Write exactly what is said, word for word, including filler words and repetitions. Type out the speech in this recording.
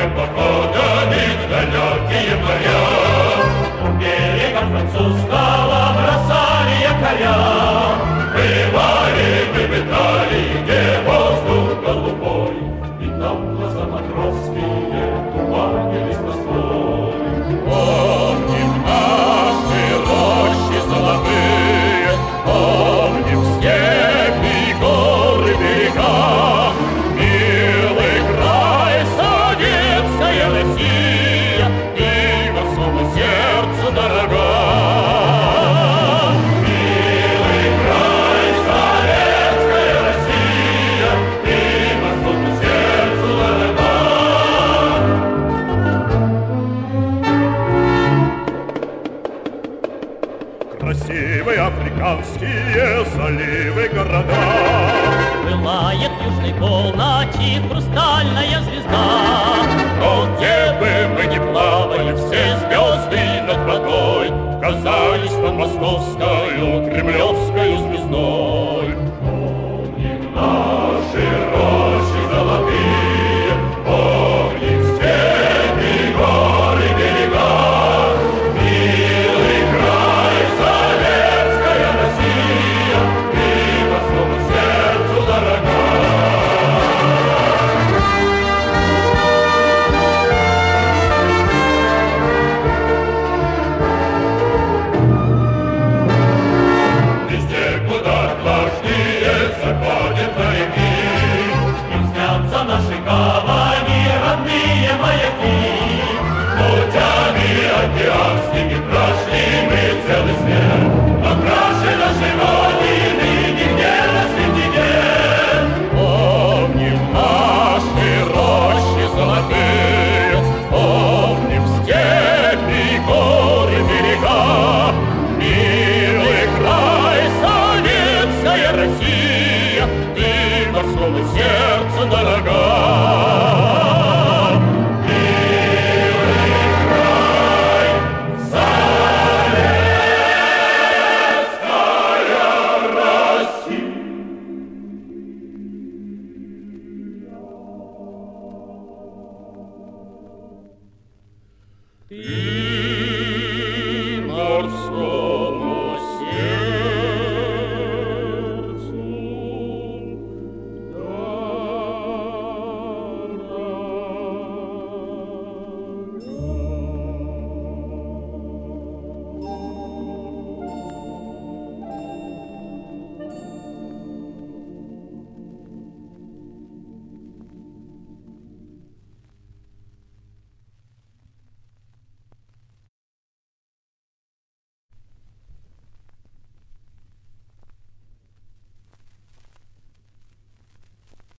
походами в далекие моря. У берега французского бросали якоря. Бывали мы в Италии, где воздух голубой, и там глаза матросские туманились на свой. Помним наши рощи золотые, помним степи, горы, берега. Милый край, советская Россия, и морскому сердцу дорога. Милый край, советская Россия, и морскому сердцу дорога. Красивые африканские заливы, города. Пылает в южной полночи хрустальная звезда. Но где бы мы ни плавали, все звезды над водой казались над московскою, кремлевскою звездой. Помним наши рощи золотые, помним степи, горы, берега. Милый край, советская Россия, и морскому сердцу дорога. Везде, куда влажнее заходят моряки, им снятся наши гавани, родные маяки. Путями океанскими прошли мы целый свет, но краше нашей Родины нигде на свете нет. Помним наши рощи золотые, помним степи, горы, берега. Милый край, советская Россия, ты морскому сердцу дорога. Ты морской